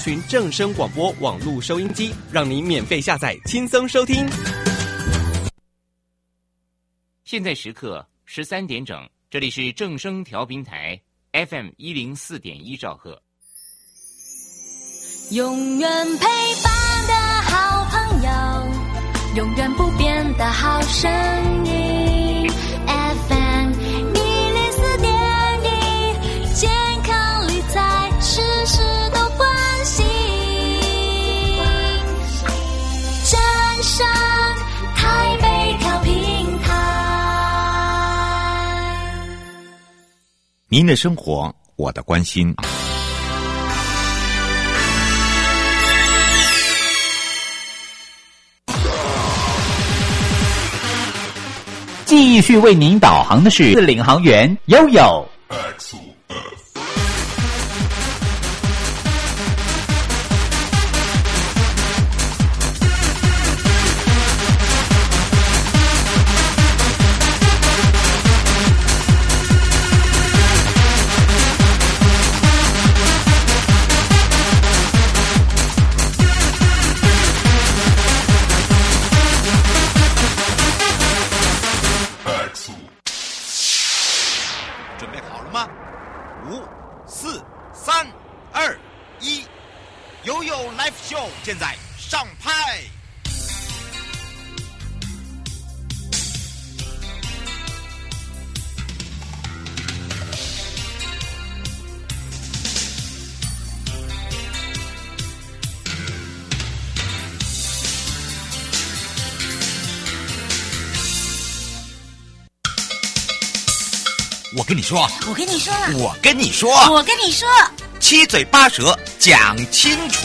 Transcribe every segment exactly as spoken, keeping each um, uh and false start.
寻正声广播网络收音机，让你免费下载，轻松收听。 现在时刻十三点整，这里是正声调频台 F M 一零四点一兆赫。 永远陪伴的好朋友，永远不变的好声音 F M 一零四点一，健康理财事事都关心，正声台北调频台。 您的生活，我的关心。 继续为您导航的是领航员悠悠。 现在上拍。我跟你说， 我跟你说， 我跟你说， 我跟你说， 七嘴八舌讲清楚。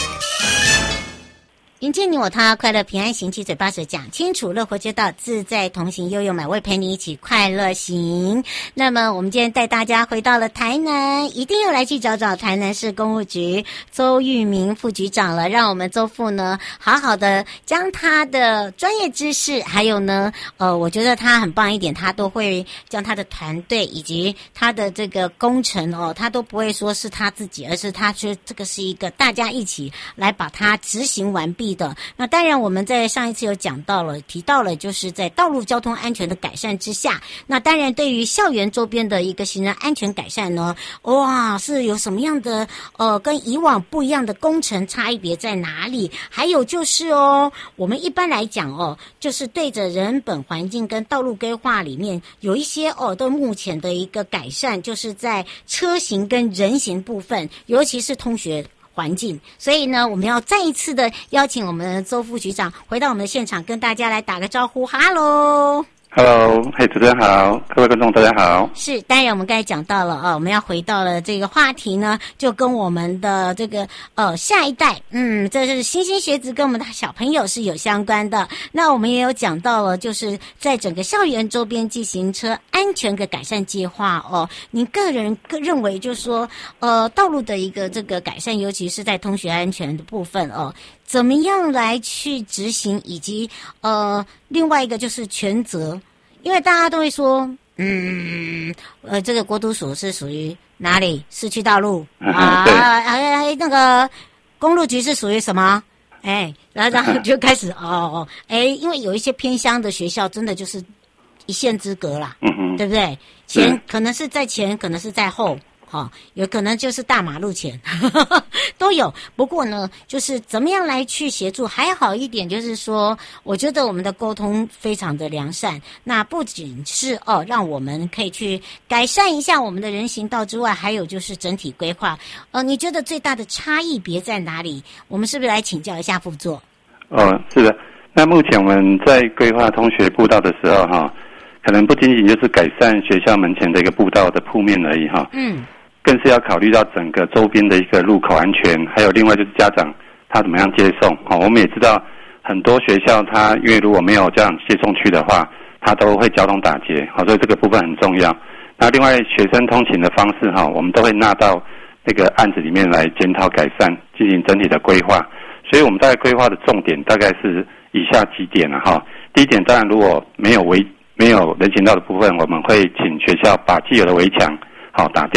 迎接你我他，快乐平安行，七嘴八舌讲清楚，乐活街道自在同行，悠悠美味陪你一起快乐行。那么我们今天带大家回到了台南，一定要来去找找台南市公务局周玉明副局长了，让我们周副呢好好的将他的专业知识，还有呢呃我觉得他很棒一点，他都会将他的团队以及他的这个工程哦，他都不会说是他自己，而是他说这个是一个大家一起来把它执行完毕的。那当然我们在上一次有讲到了，提到了就是在道路交通安全的改善之下，那当然对于校园周边的一个行人安全改善呢，哇，是有什么样的呃跟以往不一样的工程差异别在哪里？还有就是哦，我们一般来讲哦，就是对着人本环境跟道路规划里面有一些哦，都目前的一个改善，就是在车行跟人行部分，尤其是通学环境，所以呢，我们要再一次的邀请我们的周副局长回到我们的现场，跟大家来打个招呼。哈喽 ，Hello， 嘿，主持人好，各位观众大家好。 是，当然我们刚才讲到了啊，我们要回到了这个话题呢，就跟我们的这个呃下一代，嗯，这是新兴学子跟我们的小朋友是有相关的。那我们也有讲到了，就是在整个校园周边自行车安全的改善计划哦。您个人个认为，就是说呃道路的一个这个改善，尤其是在通学安全的部分哦。怎么样来去执行，以及呃，另外一个就是权责，因为大家都会说，嗯，呃，这个国土署是属于哪里？市区道路啊，哎，那个公路局是属于什么？哎，然后然后就开始哦哦，哎，因为有一些偏乡的学校，真的就是一线之隔啦，嗯嗯，对不对？前可能是在前，可能是在后。哦，有可能就是大马路前都有。不过呢，就是怎么样来去协助，还好一点，就是说，我觉得我们的沟通非常的良善。那不仅是哦，让我们可以去改善一下我们的人行道之外，还有就是整体规划。呃，你觉得最大的差异别在哪里？我们是不是来请教一下副座？ 哦，是的。那目前我们在规划通学步道的时候，哈，可能不仅仅就是改善学校门前的一个步道的铺面而已，哈。嗯。更是要考虑到整个周边的一个路口安全，还有另外就是家长他怎么样接送。哦，我们也知道很多学校他因为如果没有家长接送区的话，他都会交通打结，好，所以这个部分很重要。那另外学生通勤的方式哈，我们都会纳到这个案子里面来检讨改善，进行整体的规划。所以我们大概规划的重点大概是以下几点了哈。第一点，当然如果没有围没有人行道的部分，我们会请学校把既有的围墙好打掉。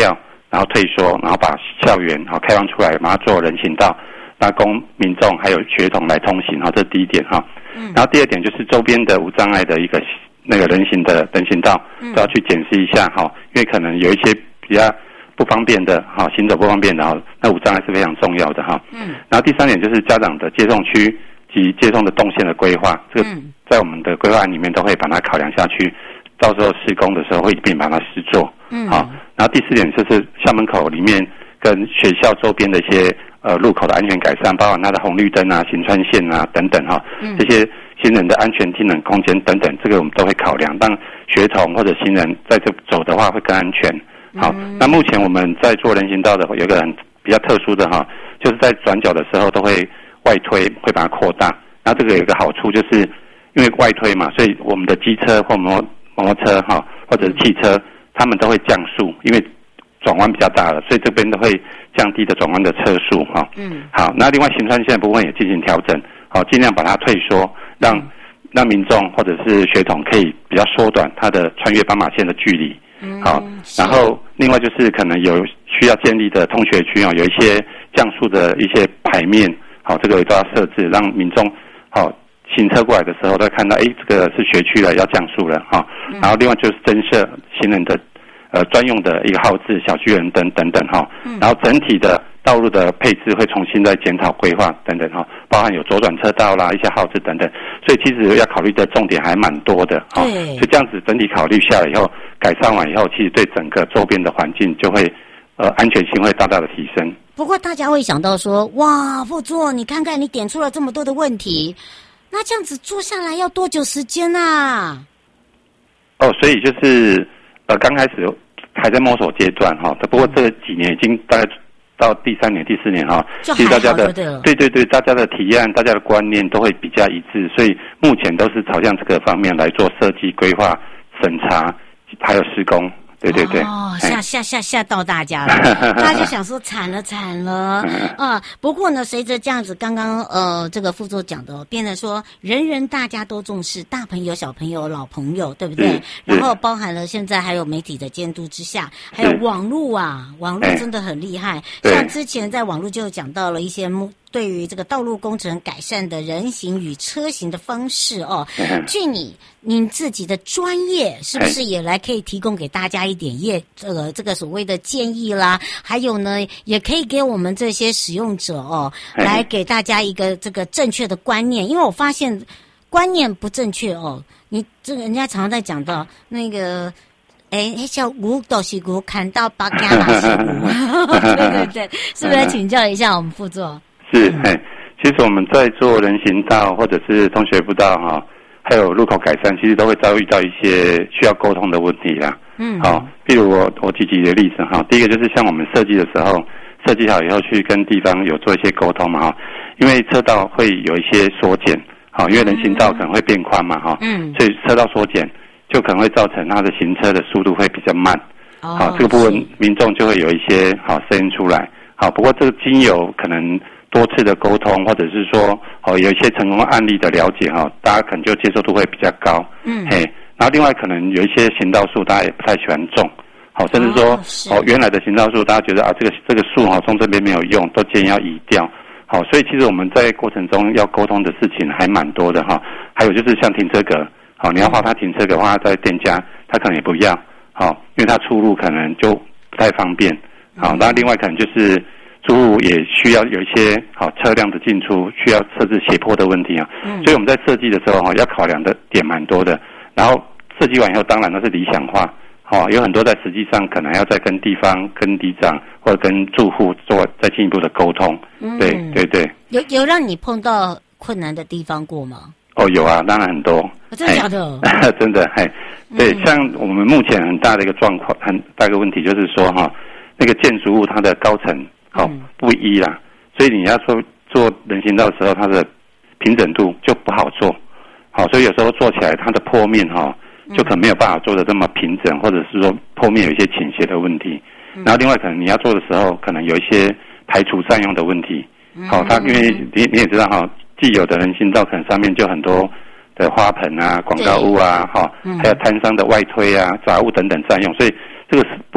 然后退缩，然后把校园好开放出来，把它做人行道，那供民众还有学童来通行哈，这是第一点哈。嗯。然后第二点就是周边的无障碍的一个那个人行的人行道，都要去检视一下哈，因为可能有一些比较不方便的哈，行走不方便的哈，那无障碍是非常重要的哈。嗯。然后第三点就是家长的接送区及接送的动线的规划，这个在我们的规划案里面都会把它考量下去，到时候施工的时候会一并把它施作。嗯。好，然后第四点就是校门口里面跟学校周边的一些呃路口的安全改善，包含它的红绿灯啊、行穿线啊等等哈，嗯、这些行人的安全停等空间等等，这个我们都会考量，让学童或者行人在这走的话会更安全。好，嗯、那目前我们在做人行道的有一个很比较特殊的哈，就是在转角的时候都会外推，会把它扩大。那这个有一个好处就是因为外推嘛，所以我们的机车或摩摩托车哈，或者是汽车，他们都会降速，因为转弯比较大了，所以这边都会降低的转弯的车速哈。嗯。好，那另外行穿线的部分也进行调整，好，尽量把它退缩，让、嗯、让民众或者是学童可以比较缩短它的穿越斑马线的距离。嗯。好，然后另外就是可能有需要建立的通学区啊，有一些降速的一些牌面，好，这个也都要设置，让民众好行车过来的时候都会看到，哎，这个是学区了，要降速了哈。嗯、然后另外就是增设行人的呃专用的一个号志、小巨人灯等等哈。嗯、然后整体的道路的配置会重新再检讨规划等等哈，包含有左转车道啦、一些号志等等，所以其实要考虑的重点还蛮多的哈。所以这样子整体考虑下来以后，改善完以后，其实对整个周边的环境就会呃安全性会大大的提升。 不过大家会想到说，哇，副座，你看看你点出了这么多的问题，那这样子做下来要多久时间啊？ 哦，所以就是呃刚开始还在摸索阶段哈，不过这几年已经大概到第三年、第四年哈，其实大家的对对对，大家的提案、大家的观念都会比较一致，所以目前都是朝向这个方面来做设计、规划、审查，还有施工。对对对， 哦，吓吓吓吓到大家了，大家就想说惨了惨了啊！不过呢，随着这样子，刚刚呃这个副座讲的，变成说人人大家都重视，大朋友、小朋友、老朋友，对不对？然后包含了现在还有媒体的监督之下，还有网络啊，网络真的很厉害。像之前在网络就讲到了一些目。对于这个道路工程改善的人行与车行的方式哦，据你您自己的专业，是不是也来可以提供给大家一点业这个这个所谓的建议啦？还有呢，也可以给我们这些使用者哦，来给大家一个这个正确的观念，因为我发现观念不正确哦，你这个人家常常在讲到那个。哎，小五都是五，看到八家那是五，对对对，是不是来请教一下我们副座？ 是，哎，其实我们在做人行道或者是通学步道哈，还有路口改善，其实都会遭遇到一些需要沟通的问题啦。嗯，好，譬如我我举几个例子哈，第一个就是像我们设计的时候，设计好以后去跟地方有做一些沟通嘛哈，因为车道会有一些缩减，好，因为人行道可能会变宽嘛哈，嗯，所以车道缩减。就可能会造成它的行车的速度会比较慢，哦、好，这个部分民众就会有一些好声音出来，好，不过这个经由可能多次的沟通，或者是说哦有一些成功案例的了解哈，大家可能就接受度会比较高，嗯，嘿，然后另外可能有一些行道树大家也不太喜欢种，好，甚至说 哦, 哦原来的行道树大家觉得啊这个这个树哈种这边没有用，都建议要移掉，好，所以其实我们在过程中要沟通的事情还蛮多的哈，还有就是像停车格。好，你要花他停车的话，在店家他可能也不要，好，因为他出入可能就不太方便，好，那另外可能就是住户也需要有一些好车辆的进出，需要设置斜坡的问题啊，嗯，所以我们在设计的时候哈，要考量的点蛮多的，然后设计完以后，当然那是理想化，好，有很多在实际上可能要再跟地方、跟里长或者跟住户做再进一步的沟通，嗯，对对对， 有有让你碰到困难的地方过吗？ 哦，有啊，当然很多。 哦、真的假的？ 真的，嘿，对，嗯、像我们目前很大的一个状况，很大一个问题就是说哈，那个建筑物它的高层好、哦嗯、不一啦，所以你要说做人行道的时候，它的平整度就不好做，好，所以有时候做起来它的坡面哈，就可能没有办法做的这么平整，或者是说坡面有一些倾斜的问题。嗯、然后另外可能你要做的时候，可能有一些排除占用的问题，好、嗯，它因为你你也知道哈。既有的人行道可能上面就很多的花盆啊、广告物啊，哈、嗯，还有摊商的外推啊、杂物等等占用，所以这个部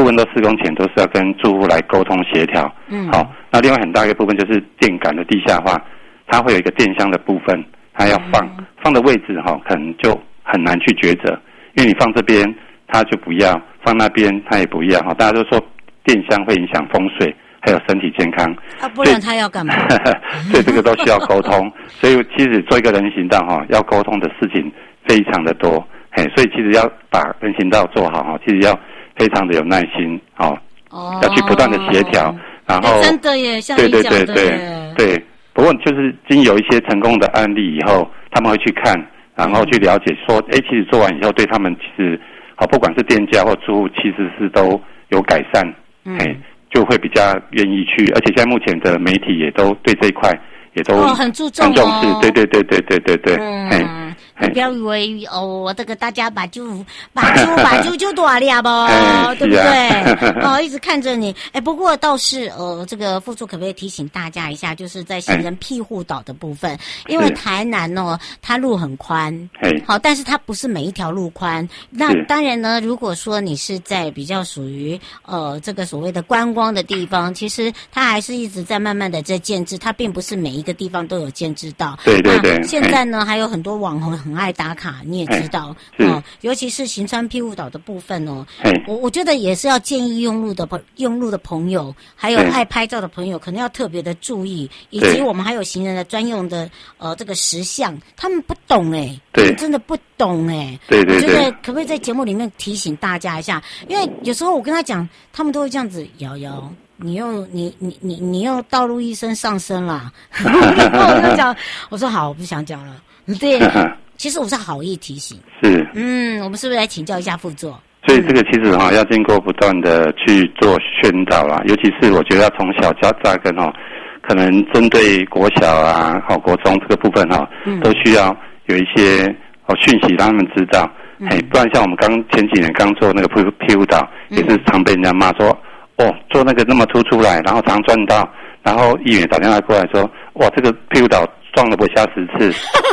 部分都施工前都是要跟住户来沟通协调。嗯，好，那另外很大一个部分就是电感的地下化，它会有一个电箱的部分，它要放、嗯、放的位置哈，可能就很难去抉择，因为你放这边它就不要，放那边它也不要哈，大家都说电箱会影响风水。还有身体健康， 啊，不然他要干嘛？ 所以这个都需要沟通。所以其实做一个人行道哈，要沟通的事情非常的多，嘿，所以其实要把人行道做好哈，其实要非常的有耐心哦，哦要去不断的协调，然后、 欸、真的耶，像你讲的耶， 对对对对对。不过就是经有一些成功的案例以后，他们会去看，然后去了解说，哎、嗯，其实做完以后对他们其实好，不管是店家或住户，其实是都有改善，嗯。嘿就会比较愿意去，而且现在目前的媒体也都对这一块也都很注重、哦、 很重视，对对对对对对对。 嗯，你不要以为哦，这个大家把就把就把就就多了吧，对不对？哦，一直看着你。哎，不过倒是呃，这个副处可不可以提醒大家一下，就是在行人庇护岛的部分，因为台南哦，它路很宽，好，但是它不是每一条路宽。那当然呢，如果说你是在比较属于呃这个所谓的观光的地方，其实它还是一直在慢慢的在建制，它并不是每一个地方都有建制到。 对对对。 现在呢，还有很多网红很爱打卡，你也知道哦，尤其是行川庇护岛的部分哦，我我觉得也是要建议用路的朋用路的朋友，还有爱拍照的朋友，可能要特别的注意，以及我们还有行人的专用的呃这个石像，他们不懂哎、欸，对，真的不懂哎、欸， 对对对， 我觉得可不可以在节目里面提醒大家一下？因为有时候我跟他讲，他们都会这样子摇摇。你又你你你你又道路医生上身啦！我就讲，我说好，我不想讲了。对，其实我是好意提醒。 是， 嗯，我们是不是来请教一下副座？ 所以这个其实哈、哦、要经过不断的去做宣导啦，尤其是我觉得要从小就要扎根哦，可能针对国小啊、好、哦、国中这个部分哈、哦嗯，都需要有一些哦讯息让他们知道。嗯、哎，不然像我们刚前几年刚做那个庇庇护岛，也是常被人家骂说。哦，做那个那么突出来，然后常撞到，然后议员打电话过来说，哇，这个庇护岛撞了不下十次。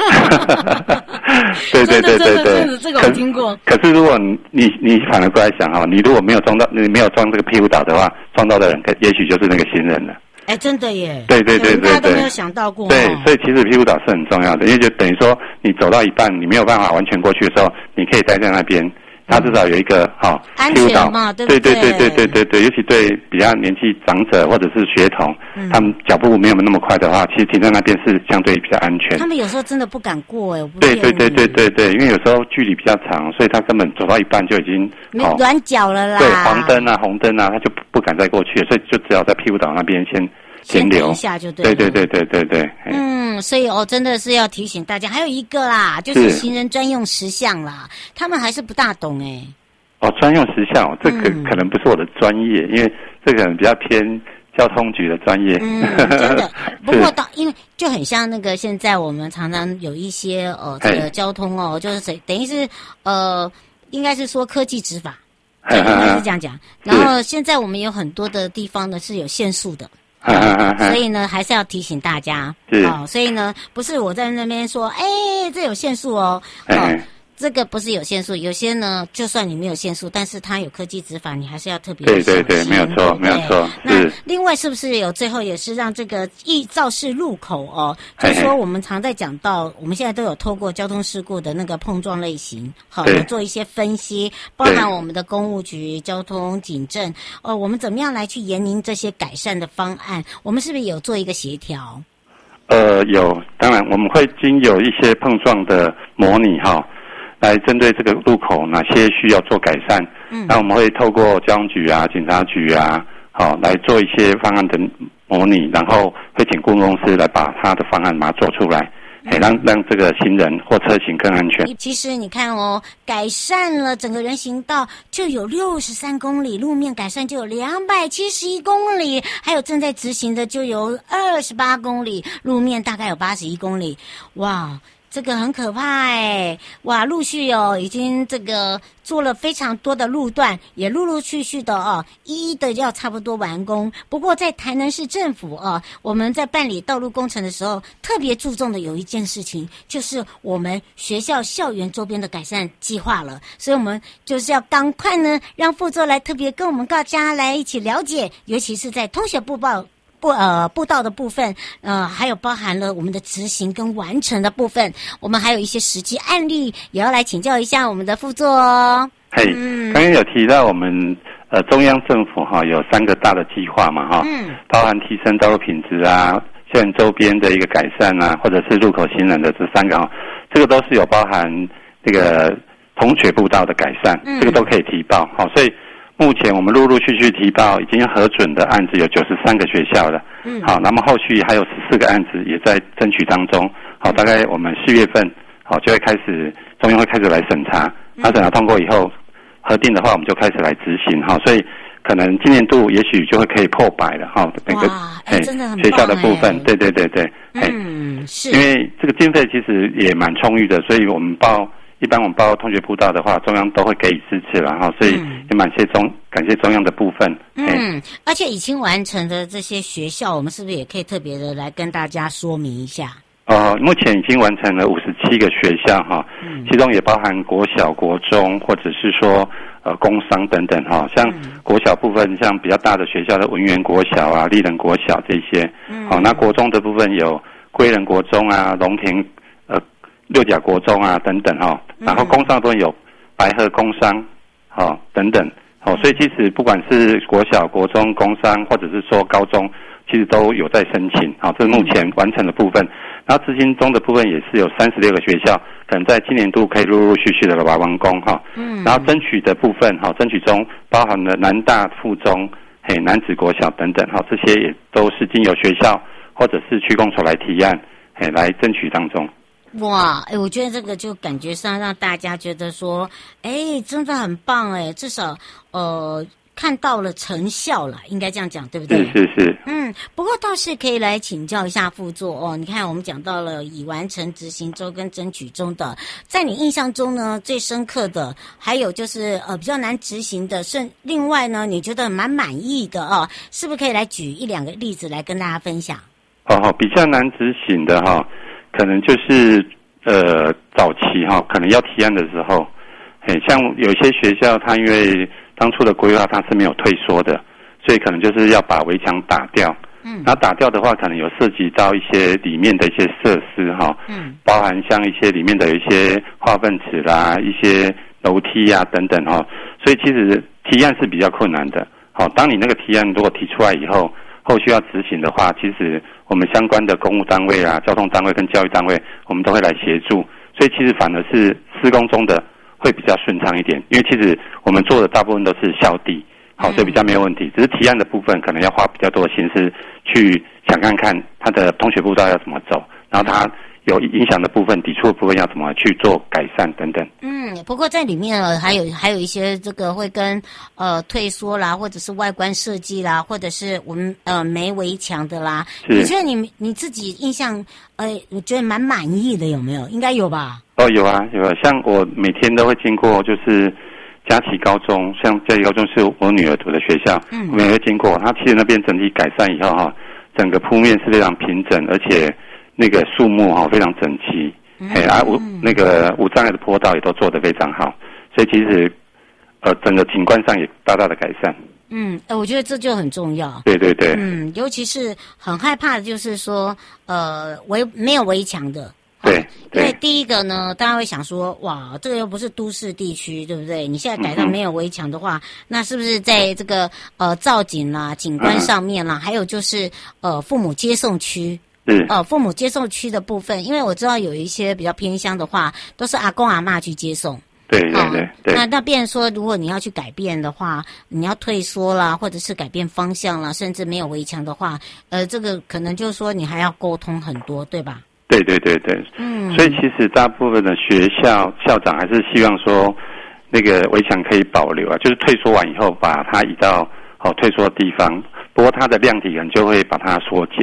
对对对对对， 这个我听过。 可是如果你你你反而过来想哈，你如果没有撞到，你没有撞这个庇护岛的话，撞到的人也许就是那个行人了。 哎，真的耶！ 对对对对对，大家都没有想到过、哦。 对，所以其实庇护岛是很重要的，因为就等于说你走到一半，你没有办法完全过去的时候，你可以待在那边。他至少有一个好、哦、 安全嘛，对不对？ 对对对对对对对，尤其对比较年纪长者或者是学童、嗯，他们脚步没有那么快的话，其实停在那边是相对比较安全。 他们有时候真的不敢过哎，我不对对对对对对，因为有时候距离比较长，所以他根本走到一半就已经哦软脚了啦。 对，黄灯啊红灯啊，他就不敢再过去了，所以就只好在庇护岛那边先停留一下就对了。 对对对对对对。 嗯，所以哦，真的是要提醒大家，还有一个啦，就是行人专用石像啦，他们还是不大懂哎。 哦，专用石像，这个可能不是我的专业，嗯、因为这个可能比较偏交通局的专业。 嗯，真的。不过到因为就很像那个现在我们常常有一些呃这个交通哦，就是谁等于是呃应该是说科技执法，对，应该是这样讲。然后现在我们有很多的地方呢是有限速的。嗯、所以呢，还是要提醒大家哦。所以呢，不是我在那边说，哎，这有限速哦。哦这个不是有限速，有些呢，就算你没有限速，但是它有科技执法，你还是要特别对对对，没有错，没有错。 那另外是不是有最后也是让这个易肇事路口哦，就是说我们常在讲到，我们现在都有透过交通事故的那个碰撞类型，好，有做一些分析，包含我们的公务局、交通警政，哦，我们怎么样来去研拟这些改善的方案？我们是不是有做一个协调？ 呃，有，当然我们会经有一些碰撞的模拟哈。来针对这个路口哪些需要做改善，嗯，那我们会透过交通局啊、警察局啊，好、哦、来做一些方案的模拟，然后会请顾问公司来把他的方案把它做出来，哎、嗯，让让这个行人或车行更安全。 其实你看哦，改善了整个人行道就有六十三公里，路面改善就有两百七十一公里，还有正在执行的就有二十八公里，路面大概有八十一公里，哇！ 这个很可怕哎！哇，陆续哦，已经这个做了非常多的路段，也陆陆续续的哦，一一的要差不多完工。不过在台南市政府哦，我们在办理道路工程的时候，特别注重的有一件事情，就是我们学校校园周边的改善计划了。所以我们就是要赶快呢，让副座来特别跟我们大家来一起了解，尤其是在通学部报。步呃步道的部分，呃，还有包含了我们的执行跟完成的部分，我们还有一些实际案例，也要来请教一下我们的副座哦。 嘿，嗯，刚刚有提到我们呃中央政府哈有三个大的计划嘛哈，嗯，包含提升道路品质啊，校园周边的一个改善啊，或者是路口行人的这三个哈，这个都是有包含这个通学步道的改善，嗯，这个都可以提报哈，所以。目前我们陆陆续续提报已经核准的案子有九十三个学校了，嗯，好，那么后续还有十四个案子也在争取当中，好，大概我们四月份好就会开始，中央会开始来审查，那审查通过以后核定的话，我们就开始来执行哈，所以可能今年度也许就会可以破百了哈，每个哎真的很学校的部分，对对对对， 嗯是， 因为这个经费其实也蛮充裕的，所以我们报。一般我们报通学步道的话，中央都会给予支持了哈，所以也蛮谢中感谢中央的部分。 嗯，而且已经完成的这些学校，我们是不是也可以特别的来跟大家说明一下？ 呃，目前已经完成了五十七个学校哈，嗯，其中也包含国小、国中，或者是说呃工商等等哈。像国小部分，像比较大的学校的文园国小啊、立人国小这些，嗯，好，那国中的部分有归仁国中啊、龙田呃。六甲国中啊等等哈，然后工商的部分有白鹤工商，好等等，好，所以其实不管是国小、国中、工商，或者是说高中，其实都有在申请，好，这是目前完成的部分。然后执行中的部分也是有三十六个学校，可能在今年度可以陆陆续续的完完工哈。嗯。然后争取的部分哈，争取中包含了南大附中、嘿南子国小等等哈，这些也都是经由学校或者是区公所来提案，嘿来争取当中。 哇，哎，我觉得这个就感觉上让大家觉得说，哎，真的很棒哎，至少呃看到了成效了，应该这样讲，对不对？ 是是是。 嗯，不过倒是可以来请教一下副座哦。你看，我们讲到了已完成执行中跟争取中的，在你印象中呢，最深刻的，还有就是呃比较难执行的，甚另外呢，你觉得蛮满意的哦，是不是可以来举一两个例子来跟大家分享？ 哦，比较难执行的哈。可能就是呃早期哈，可能要提案的时候，嘿，像有些学校，它因为当初的规划它是没有退缩的，所以可能就是要把围墙打掉。嗯，然后打掉的话，可能有涉及到一些里面的一些设施哈，嗯，包含像一些里面的有一些化粪池啦、一些楼梯啊等等哈，所以其实提案是比较困难的。好，当你那个提案如果提出来以后，后续要执行的话，其实我们相关的公务单位啊、交通单位跟教育单位，我们都会来协助，所以其实反而是施工中的会比较顺畅一点，因为其实我们做的大部分都是校地，好，所以比较没有问题。只是提案的部分可能要花比较多的心思去想看看它的通学步道要怎么走，然后它有影响的部分、抵触的部分要怎么去做改善等等。 嗯，不过在里面呢，还有还有一些这个会跟呃退缩啦，或者是外观设计啦，或者是我们呃没围墙的啦。你觉得你你自己印象呃，我觉得蛮满意的，有没有？应该有吧？ 哦，有啊，有啊。像我每天都会经过，就是佳琪高中，像佳琪高中是我女儿读的学校，嗯，我们也会经过。它其实那边整体改善以后哈，整个铺面是非常平整，而且那个树木哈非常整齐，哎、嗯、啊无那个无障碍的坡道也都做得非常好，所以其实呃整个景观上也大大的改善。 嗯，我觉得这就很重要。 对对对。 嗯，尤其是很害怕的就是说呃围没有围墙的。 对， 因为第一个呢，大家会想说，哇，这个又不是都市地区，对不对？你现在改到没有围墙的话，嗯、那是不是在这个呃造景啦、景观上面啦，嗯、还有就是呃父母接送区， 嗯， 呃父母接送区的部分，因为我知道有一些比较偏乡的话，都是阿公阿嬷去接送。 对对对对。 那那变成说，如果你要去改变的话，你要退缩啦，或者是改变方向啦，甚至没有围墙的话，呃，这个可能就是说你还要沟通很多，对吧？ 对对对对，嗯，所以其实大部分的学校校长还是希望说，那个围墙可以保留啊，就是退缩完以后把它移到好、哦、退缩的地方。不过它的量体可能就会把它缩减，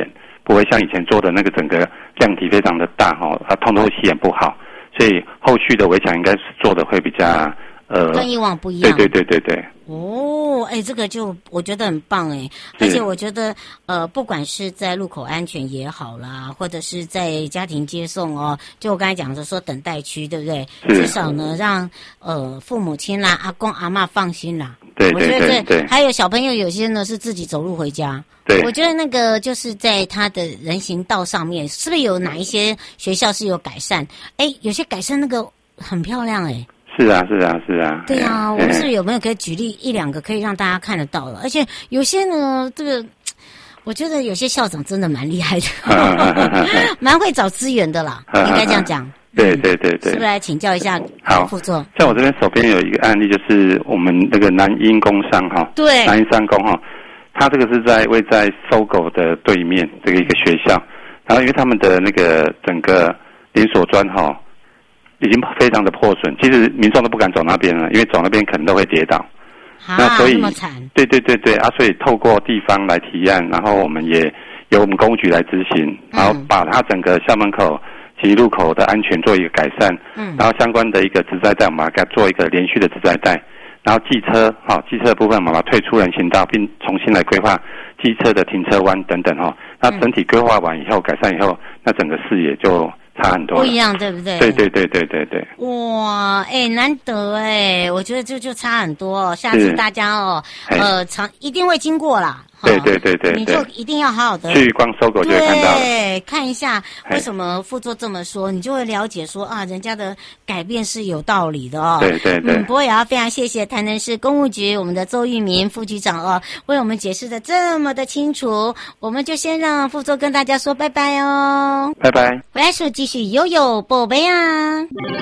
不会像以前做的那个整个量体非常的大哈，它通透性也不好，所以后续的围墙应该是做的会比较呃跟以往不一样。 对对对对对。 哦，哎，这个就我觉得很棒哎，而且我觉得呃，不管是在路口安全也好啦，或者是在家庭接送哦，就我刚才讲的说等待区，对不对？至少呢，让呃父母亲啦、阿公阿嬷放心啦。 对对对对。 我觉得这还有小朋友有些呢是自己走路回家。 对。 我觉得那个就是在他的人行道上面，是不是有哪一些学校是有改善？哎，有些改善那个很漂亮哎。 是啊，是啊，是啊。 对啊，我们是有没有可以举例一两个可以让大家看得到的？而且有些呢，这个我觉得有些校长真的蛮厉害的，蛮会找资源的啦，应该这样讲。 对对对对， 是不是来请教一下好副座？ 像我这边手边有一个案例，就是我们那个南英工商哈， 对， 南英商工哈，它这个是在位在搜狗的对面这个一个学校，然后因为他们的那个整个连锁砖哈。已经非常的破损，其实民众都不敢走那边了，因为走那边可能都会跌倒。 啊， 那所以那么惨。 对对对对啊，所以透过地方来提案，然后我们也由我们公务局来执行，然后把它整个校门口及入口的安全做一个改善。嗯。然后相关的一个植栽带，我们把它做一个连续的植栽带，然后机车哈、哦，机车的部分我们把它退出人行道，并重新来规划机车的停车弯等等哈、哦。那整体规划完以后，改善以后，那整个视野就差很多， 不一样，对不对？ 对对对对对对。 哇，哎，难得哎，我觉得这就差很多哦。下次大家哦，呃，常一定会经过啦。 对对对对， 你就一定要好好的去逛搜狗就会看到了， 对，看一下为什么副座这么说，你就会了解说啊，人家的改变是有道理的哦。 对对对。 嗯，不过也要非常谢谢台南市公务局我们的周玉民副局长哦，为我们解释的这么的清楚。我们就先让副座跟大家说拜拜哦， 拜拜。 回来时继续悠悠宝贝啊。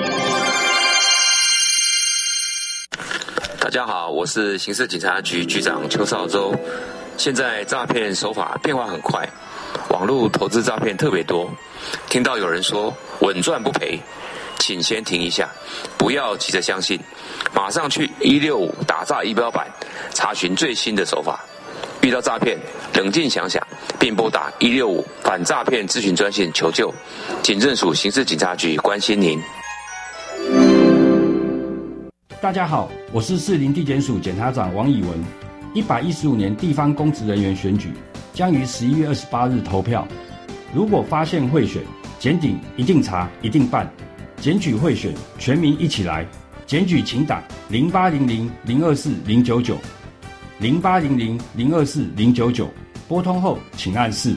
大家好，我是刑事警察局局长邱少洲。现在诈骗手法变化很快，网络投资诈骗特别多。听到有人说稳赚不赔，请先停一下，不要急着相信，马上去一六五打诈仪表板查询最新的手法。遇到诈骗，冷静想想，并拨打一六五反诈骗咨询专线求救。警政署刑事警察局关心您。 大家好，我是士林地检署检察长王以文。一百一十五年地方公职人员选举将于十一月二十八日投票。如果发现贿选，检警一定查，一定办。检举贿选，全民一起来。检举请打零八零零零二四零九九，零八零零零二四零九九，拨通后请按四。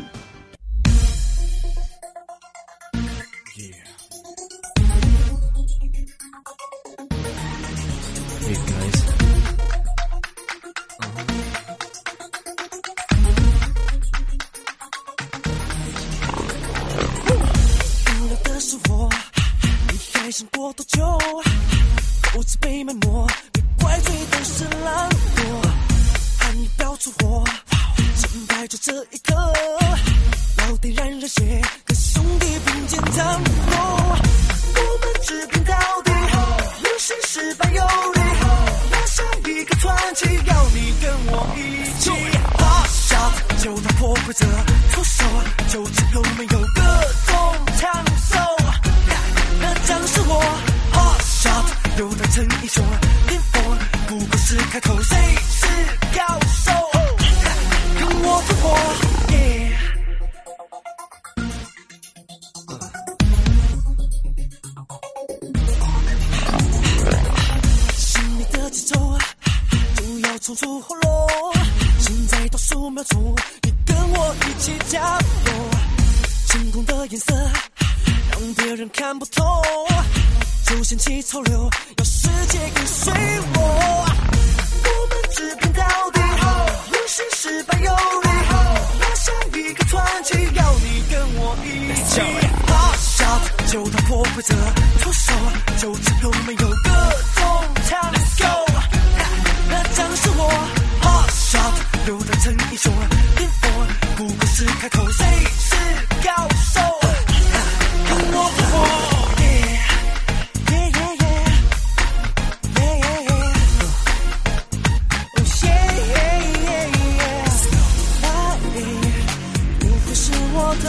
我的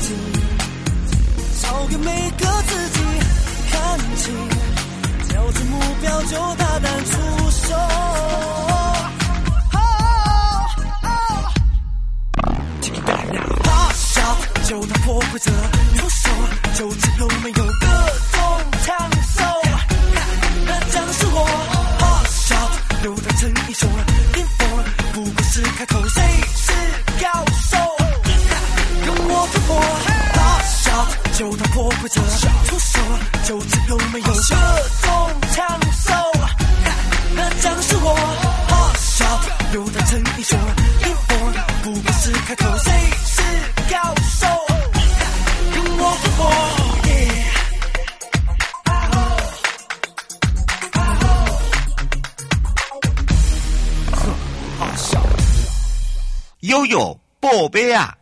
己，超越每个自己，看清，瞄准目标就大胆出手。咆哮就打破规则，出手就只有没有各种抢手，那将是我。咆哮流淌成英雄，巅峰不过是开头，谁是高手？跟我突破，咆哮就打破规则，出手就只有没有各种抢手，那将是我。咆哮流淌成英雄，巅峰不过是开头，谁是高手？跟我突破。 悠悠宝贝啊！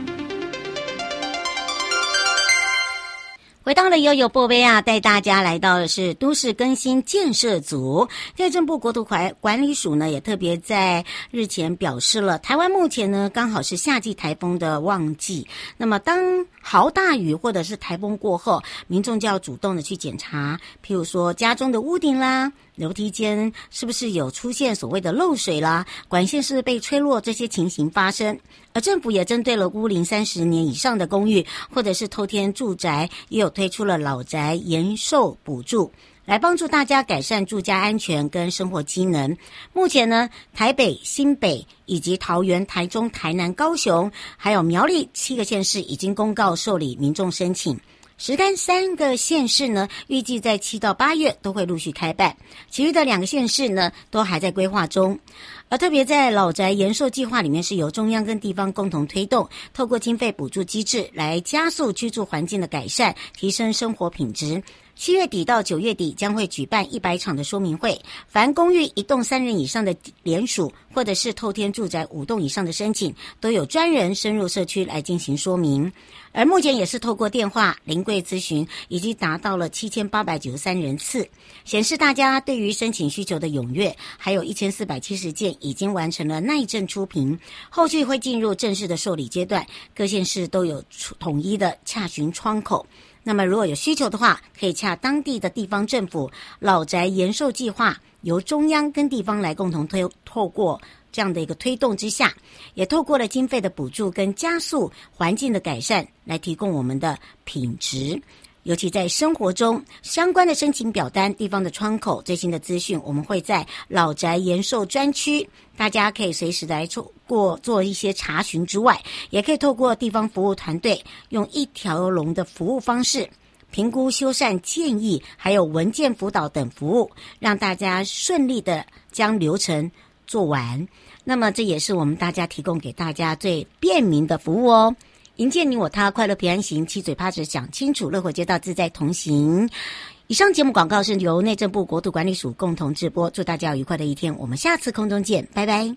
回到了悠悠波贝啊，带大家来到的是都市更新建设组。内政部国土管理署呢，也特别在日前表示了，台湾目前呢刚好是夏季台风的旺季。那么当豪大雨或者是台风过后，民众就要主动的去检查，譬如说家中的屋顶啦、楼梯间是不是有出现所谓的漏水啦，管线是被吹落，这些情形发生。而政府也针对了屋龄三十年以上的公寓或者是透天住宅，也有推出了老宅延寿补助，来帮助大家改善住家安全跟生活机能。目前呢，台北、新北以及桃园、台中、台南、高雄还有苗栗七个县市已经公告受理民众申请。石冈三个县市呢，预计在七到八月都会陆续开办，其余的两个县市呢，都还在规划中。而特别在老宅延寿计划里面，是由中央跟地方共同推动，透过经费补助机制来加速居住环境的改善，提升生活品质。七月底到九月底将会举办一百场的说明会，凡公寓一栋三人以上的联署，或者是透天住宅五栋以上的申请，都有专人深入社区来进行说明。而目前也是透过电话、临柜咨询，已经达到了七千八百九十三人次，显示大家对于申请需求的踊跃，还有一千四百七十件已经完成了耐震初评，后续会进入正式的受理阶段，各县市都有统一的洽询窗口。那么如果有需求的话，可以洽当地的地方政府。老宅延寿计划由中央跟地方来共同推，透过这样的一个推动之下，也透过了经费的补助跟加速环境的改善，来提供我们的品质。尤其在生活中相关的申请表单、地方的窗口、最新的资讯，我们会在老宅延寿专区，大家可以随时来做过做一些查询之外，也可以透过地方服务团队用一条龙的服务方式，评估修缮建议，还有文件辅导等服务，让大家顺利的将流程做完。那么这也是我们大家提供给大家最便民的服务哦。迎接你我他，快乐平安行，七嘴八舌讲清楚，乐活街道自在同行。以上节目广告是由内政部国土管理署共同制播，祝大家有愉快的一天，我们下次空中见，拜拜。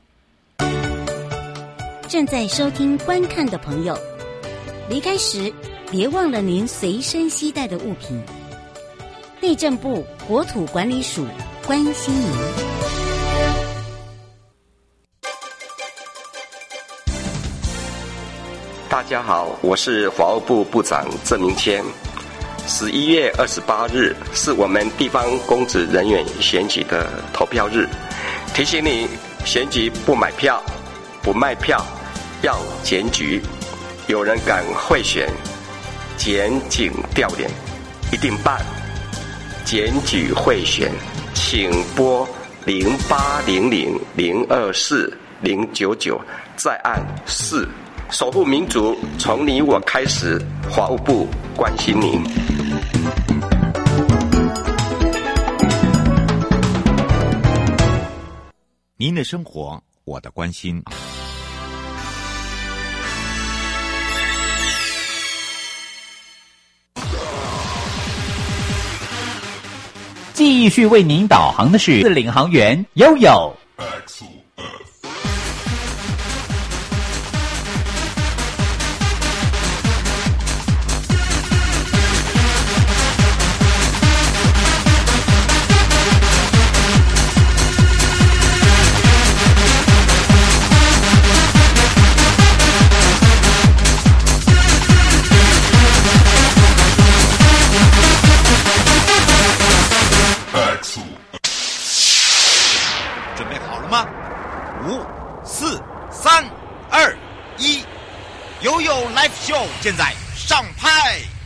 正在收听观看的朋友，离开时别忘了您随身携带的物品。内政部国土管理署关心您。 大家好，我是法务部部长郑明谦。十一月二十八日是我们地方公职人员选举的投票日，提醒你选举不买票、不卖票，要检举。有人敢贿选，检警调研一定办。检举贿选，请拨零八零零零二四零九九，再按四。守护民主，从你我开始。法务部关心您。 您的生活，我的关心。 继续为您导航的是领航员悠悠。 Live Show 现在上拍。